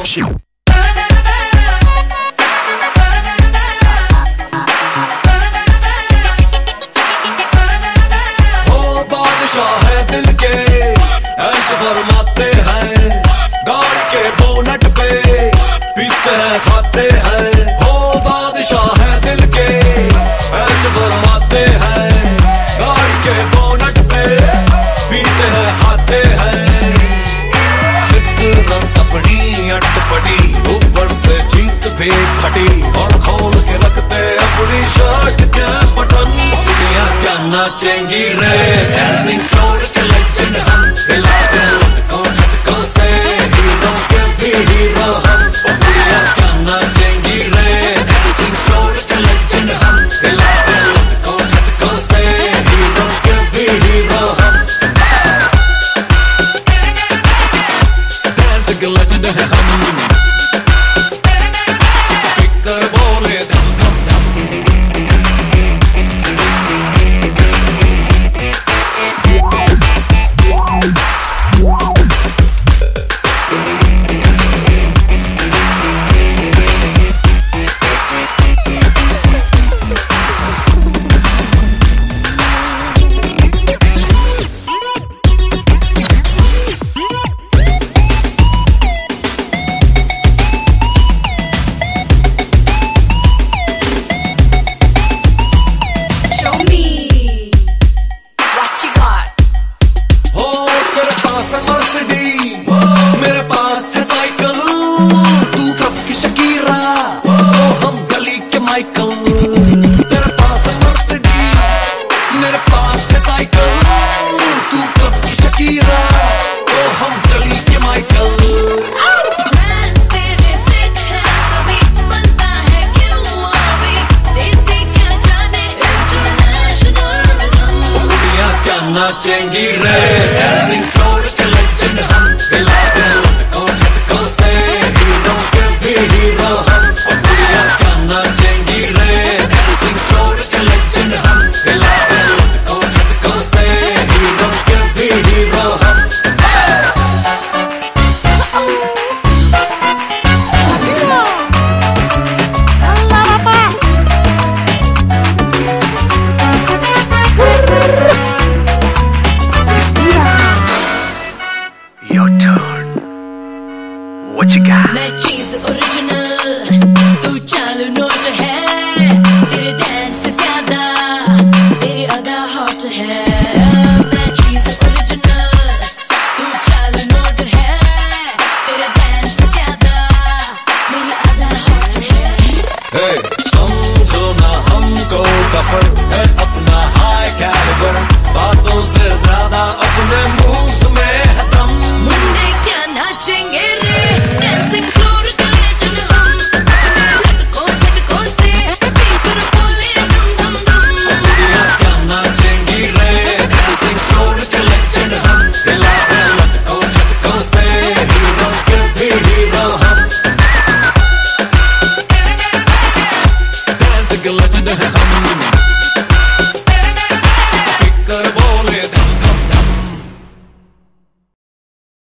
फरमाते हैं गाड़ी के बोनट पे पीते हैं खाते हैं, हो बादशाह है दिल के ऐश फरमाते हैं गाड़ी के बोनट पे पीते हैं खाते हैं। फितरत अपनी अटपटी ऊपर से जींस भी फटी और खोल के रखते अपनी शर्ट के बटन। दुनिया क्या नाचेंगी रे डांसिंग फ्लोर के लेजेंड हम, हिला के लटकों झटकों से हीरो के भी हीरो हम। दुनिया क्या नाचेंगी रे डांसिंग फ्लोर के लेजेंड हम, हिला के लटकों झटकों से हीरो के भी हीरो हम। डांसिंग के लेजेंड है हम, स्पीकर बोले धम धम धम। नाचेंगी रे डांसिंग फ्लोर के लेजेंड हम, हिला के लटकों झटकों से हीरो के भी हीरो हम। और दुनिया क्या नाचेंगी रे डांसिंग फ्लोर के लेजेंड हम, हिला के लटकों झटकों से हीरो के भी हीरो हम। Your turn. What you got? मैं चीज ओरिजिनल, तू चालू नो